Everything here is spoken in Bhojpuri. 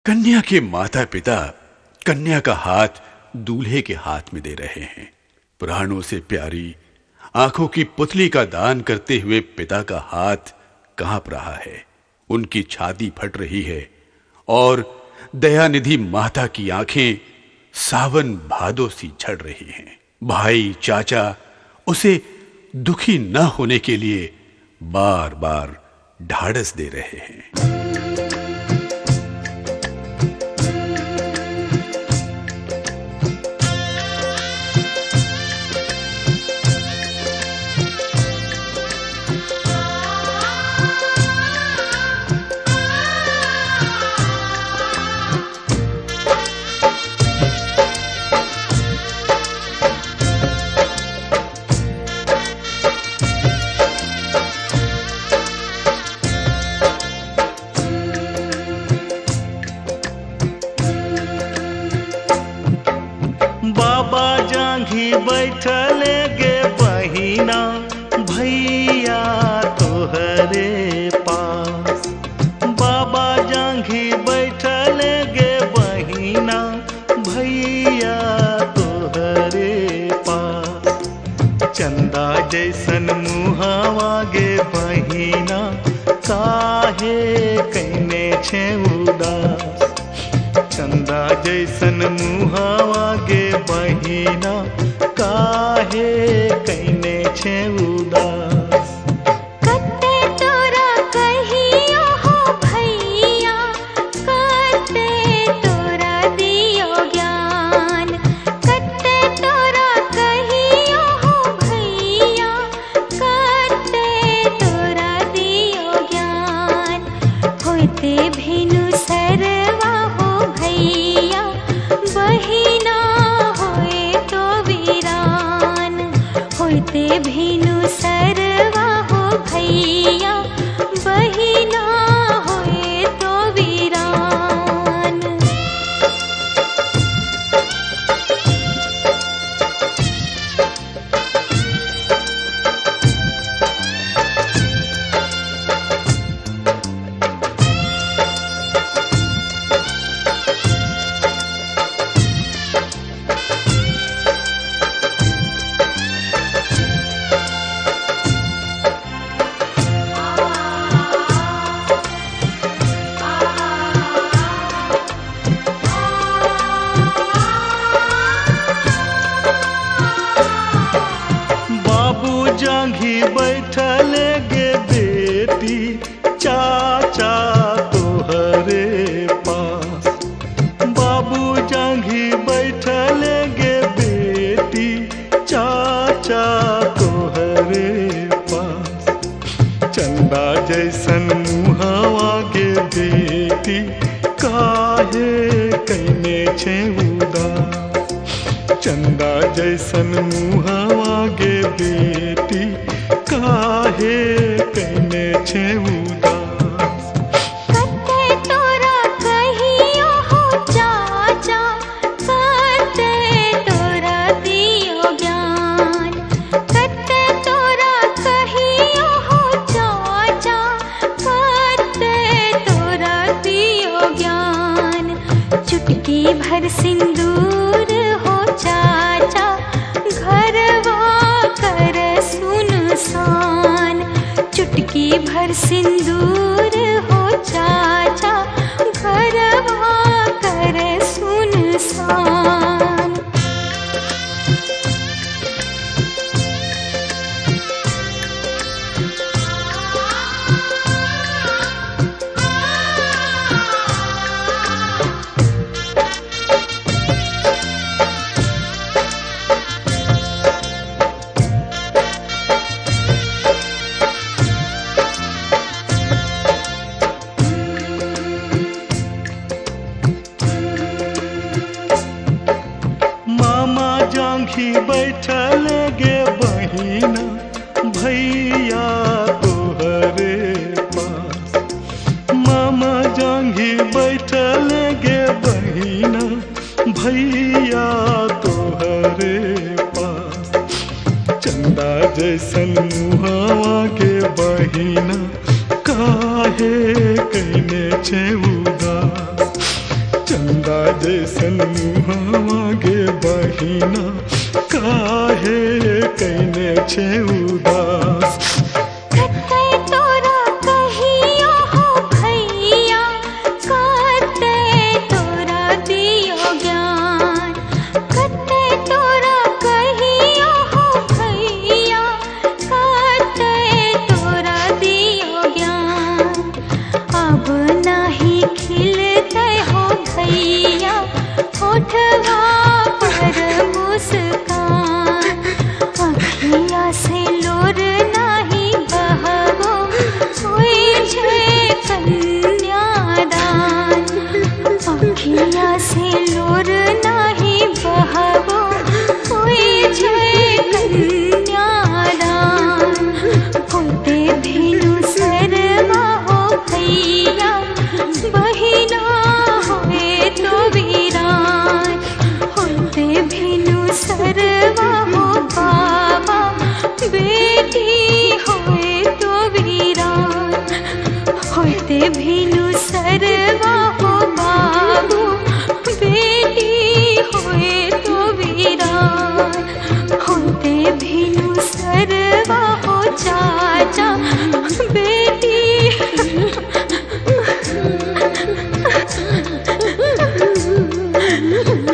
कन्या के माता पिता कन्या का हाथ दूल्हे के हाथ में दे रहे हैं। प्राणों से प्यारी आंखों की पुतली का दान करते हुए पिता का हाथ कांप रहा है। उनकी छाती फट रही है और दयानिधि माता की आंखें सावन भादों सी झड़ रही हैं। भाई चाचा उसे दुखी न होने के लिए बार बार ढाढ़स दे रहे हैं। बैठले गे बहिना भैया तोहरे पास। बाबा जांघी बैठले गे बहिना भैया तोहरे पास। चंदा जैसन मुहावा गे बहिना काहे कैने छे उदास। चंदा जैसन मुहावा गे बहिना काहे कैने छे उदास। कते तोरा कहियो हो भैया, कते तोरा दियो ज्ञान। कते तोरा कहियो हो भैया, कते तोरा दियो ज्ञान। होते भेनु सरवा हो भैया, बहिना होए तो वीरान। होते भेनु सरवा हो भैया, बहिना होए तो वीरान। जांघी बैठले गे बेटी चाचा तोहरे पास। बाबू जांघी बैठले गे बेटी चाचा तोहरे पास। चंदा जैसन मुहावा गे बेटी काहे कैने छे उदास। चंदा जैसन मुहावा गे बेटी काहे कैने छे उदास। कते तोरा कहियो हो चाचा, कते तोरा दियो ज्ञान। कते तोरा कहियो हो चाचा, कते तोरा दियो ज्ञान। चुटकी भर सिंदूर हो चाचा, घरवा कर सुनसान। चुटकी भर सिंदूर हो चाचा, घरवा कर सुनसान। जांघी बैठले गे बहिना भैया तोहरे पास। मामा जांघी बैठले गे बहिना भैया तोहरे पास। चंदा जैसन मुहावा गे बहिना काहे कैने छे उदास। चंदा जैसन मुहावा गे बहिना काहे कैने छे उदास। कते तोरा कहियो हो भैया कते तोरा दियो ज्ञान। कते तोरा कहियो हो भैया कते तोरा दियो ज्ञान। अब नाही खिलते हो भैया होठवा पर मुस्कान। अखिया से लोर नाही बहबो होई छे कन्यादान। अखिया से लोर नाही बहबो होई छे कन्यादान। होते भिनु सरवा हो भैया बहिना होए तो वीरान। होते भिनु सरवा हो बाबा बेटी होए तो वीरान। होते भिनु सरवा हो बाबू बेटी होए तो वीरान। होते भिनु सरवा हो चाचा बेटी